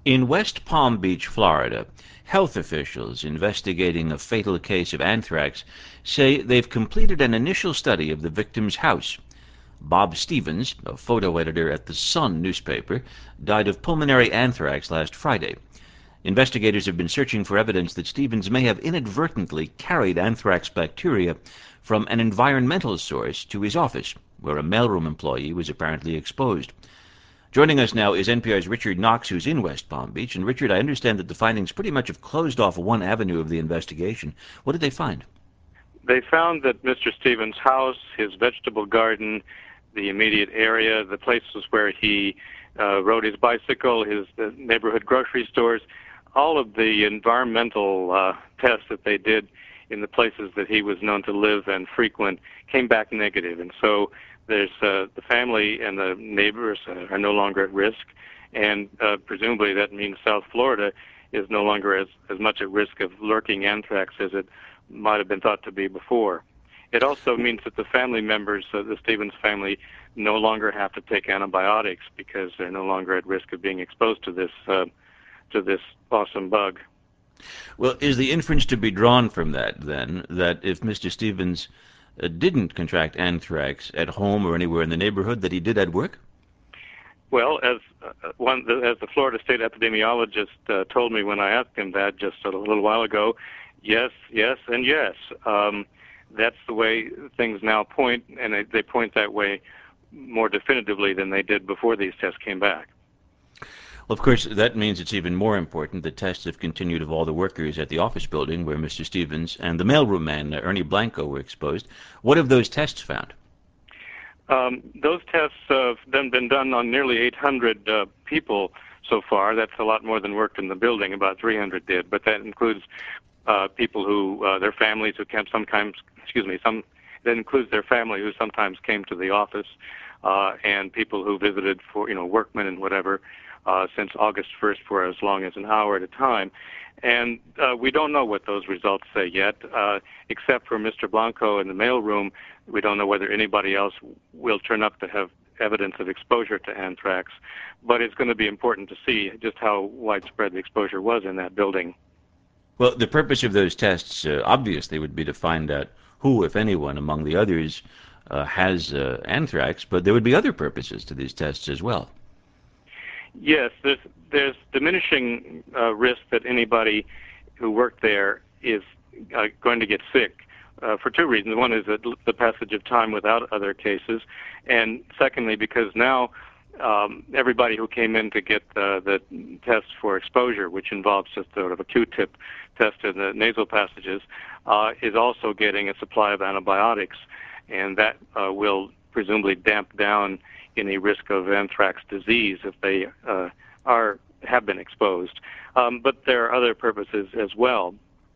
In West Palm Beach, Florida, health officials investigating a fatal case of anthrax say they've completed an initial study of the victim's house. Bob Stevens, a photo editor at the Sun newspaper, died of pulmonary anthrax last Friday. Investigators have been searching for evidence that Stevens may have inadvertently carried anthrax bacteria from an environmental source to his office, where a mailroom employee was apparently exposed. Joining us now is NPR's Richard Knox, who's in West Palm Beach. And Richard, I understand that the findings pretty much have closed off one avenue of the investigation. What did they find? They found that Mr. Stevens' house, his vegetable garden, the immediate area, the places where he rode his bicycle, his neighborhood grocery stores, all of the environmental tests that they did in the places that he was known to live and frequent came back negative. And so there's the family and the neighbors are no longer at risk, and presumably that means South Florida is no longer as much at risk of lurking anthrax as it might have been thought to be before. It also means that the family members of the Stevens family no longer have to take antibiotics because they're no longer at risk of being exposed to this awesome bug. Well, is the inference to be drawn from that, then, that if Mr. Stevens didn't contract anthrax at home or anywhere in the neighborhood, that he did at work? Well, as the Florida State epidemiologist told me when I asked him that just a little while ago, yes, and yes. That's the way things now point, and they point that way more definitively than they did before these tests came back. Well, of course, that means it's even more important that tests have continued of all the workers at the office building where Mr. Stevens and the mailroom man, Ernie Blanco, were exposed. What have those tests found? Those tests have been done on nearly 800 people so far. That's a lot more than worked in the building. About 300 did, but that includes people who their families who came sometimes. That includes their family who sometimes came to the office, and people who visited for workmen and whatever since August 1st for as long as an hour at a time. And we don't know what those results say yet, except for Mr. Blanco in the mailroom. We don't know whether anybody else will turn up to have evidence of exposure to anthrax. But it's going to be important to see just how widespread the exposure was in that building. Well, the purpose of those tests obviously would be to find out who, if anyone, among the others has anthrax, but there would be other purposes to these tests as well. Yes, there's diminishing risk that anybody who worked there is going to get sick for two reasons. One is that the passage of time without other cases, and secondly, because now everybody who came in to get the test for exposure, which involves just sort of a Q-tip test in the nasal passages, is also getting a supply of antibiotics, and that will presumably damp down any risk of anthrax disease if they have been exposed. But there are other purposes as well.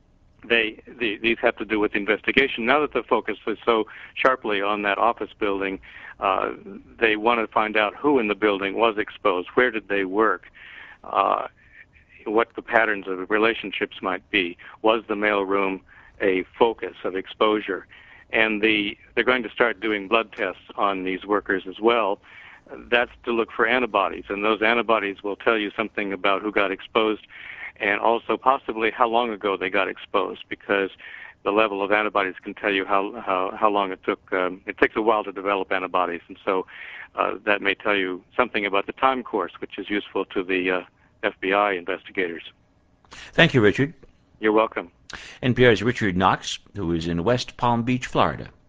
These have to do with investigation. Now that the focus is so sharply on that office building, they want to find out who in the building was exposed, where did they work, what the patterns of relationships might be. Was the mailroom a focus of exposure? And they're going to start doing blood tests on these workers as well. That's to look for antibodies, and those antibodies will tell you something about who got exposed and also possibly how long ago they got exposed, because the level of antibodies can tell you how long it took. It takes a while to develop antibodies, and so that may tell you something about the time course, which is useful to the FBI investigators. Thank you, Richard. You're welcome. NPR's Richard Knox, who is in West Palm Beach, Florida.